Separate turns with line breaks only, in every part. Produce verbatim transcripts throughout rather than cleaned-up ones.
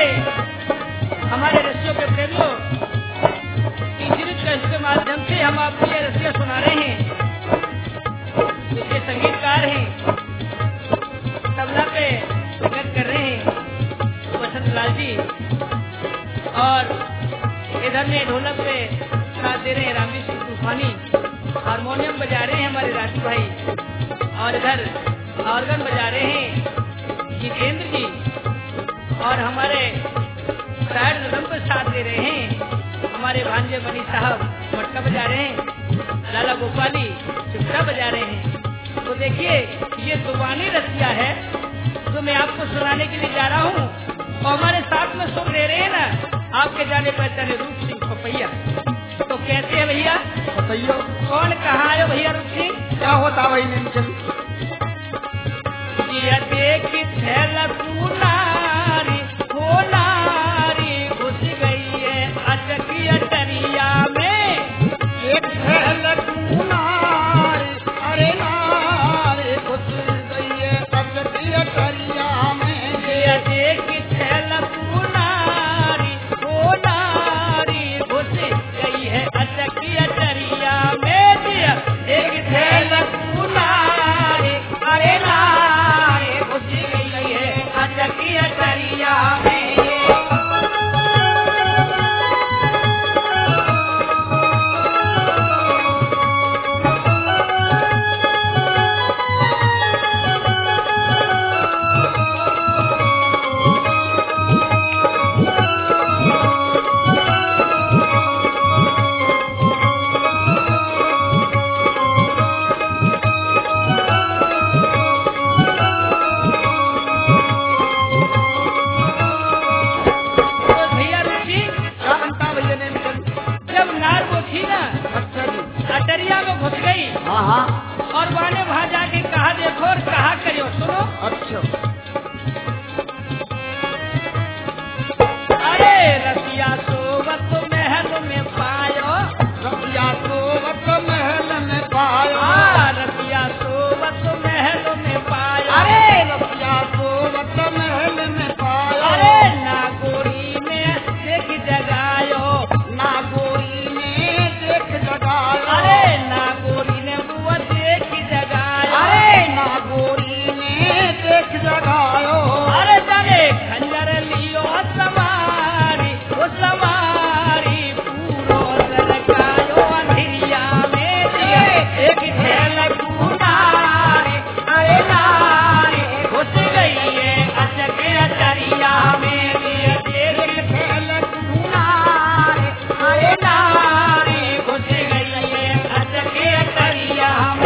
हमारे रसियों के प्रेमियों, के माध्यम से हम आपको ये रसिया सुना रहे हैं। इसके संगीतकार हैं, तबला पे संगत कर रहे हैं वसंत लाल जी, और इधर में ढोलक पे साथ दे रहे हैं रामवीर सिंह तूफानी, हारमोनियम बजा रहे हैं हमारे राजू भाई, और इधर ऑर्गन बजा रहे हैं जितेंद्र जी, और हमारे साइड रदम पर साथ दे रहे हैं हमारे भांजे मनी साहब, मटका बजा रहे हैं, लाला गोपाली चिपटा बजा रहे हैं। तो देखिए ये दुबानी रसिया है जो मैं आपको सुनाने के लिए जा रहा हूँ, और हमारे साथ में सुन ले रहे हैं ना आपके जाने पहचाने रूप सिंह पपैया। तो कैसे है भैया
बताइए,
कौन कहाँ आयो भैया रूप सिंह?
क्या होता भाई नीमचंद?
जिया देख थैला नारी हो नारी घुस गई है अटकी अटरिया में,
एक थैला नारी, अरे नारी घुस गई है अटकी अटरिया में।
जिया देख थैला नारी हो नारी घुस गई है अटकी अटरिया में, जिया देख थैला नारी, अरे नारी घुस गई है अटकी अटरिया में। अटरिया में घुस गई,
हाँ हाँ,
और वाने वहाँ जाके कहा देखो और कहा करियो सुनो।
अच्छा,
अरे रसिया सोवत महल में पायो,
रसिया सोवत महल में पायो,
हाँ रसिया सोवत महल में पायो,
अरे रसिया सोवत महल में पायो,
अरे नागोरी ने देख जगायो,
नागोरी ने देख जगायो,
अरे नागोरी ने बुआ देख जगायो,
अरे नागोरी ने देख जगायो,
अरे जाने खंजर लियो सवारी ओ सवारी पूरो सरकायो अंधिरिया में, एक झलक नारी, अरे नारी घुस गई है अटके अटरिया में, एक झलक नारी, अरे नारी घुस गई है अटके अटरिया में।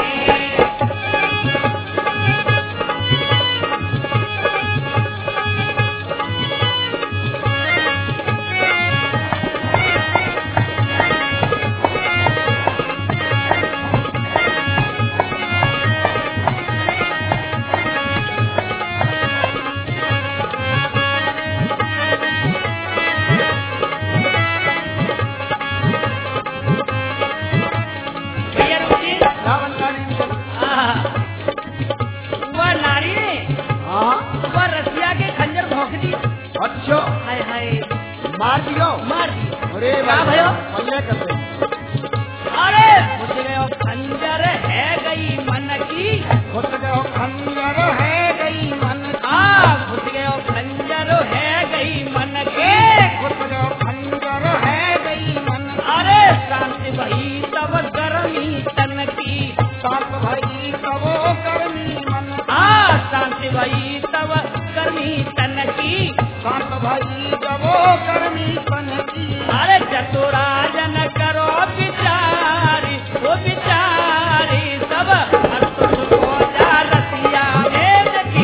भैया रुकिए,
क्या बनता नीमचंद?
आहा, वह नारी ने
हाँ,
वह रसिया के खंजर भोंक दी,
अच्छा,
हाय हाय
मार दियो,
मार दी।
अरे
क्या
भाई
भयो?
पल्ले कर दे,
अरे घुस गयो खंजर है गई मन की,
घुस गयो खंजर है गई मन की,
आ घुस गयो खंजर है गई मन की,
घुस गयो खंजर है गई मन की,
अरे शांति भई तब गर्मी तन की,
शांत भाई तबो गर्मी मन की,
आ शांति भई तब गर्मी तन की,
शांत भाई तबो गर्मी मन की,
अरे चतुराजन करो विचारी वो विचारी सब हर्ष हो जा रसिया में देखी।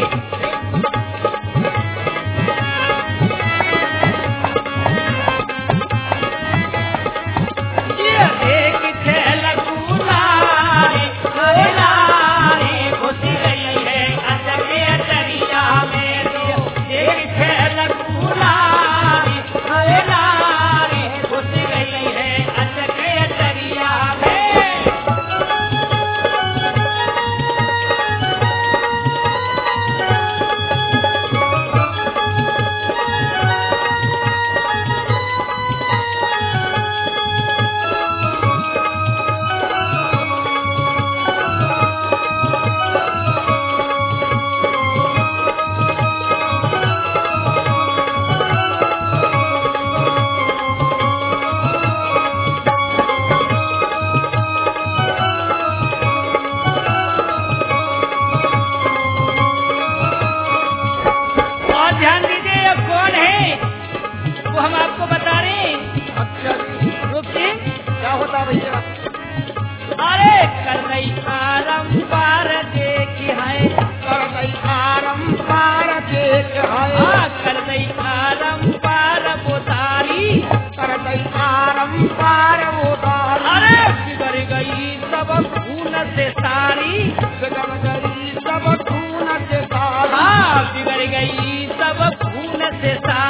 ये देख झलक नारी, अरे नारी घुस गई है अटके अटरिया में, देख झलक नारी, अरे नारी घुस गई है
परंपार उतारी
अरे बिगड़ गई सब खून से सारी
बिगड़ गई सब खून से सारी
हाँ बिगड़ गई सब खून से सारी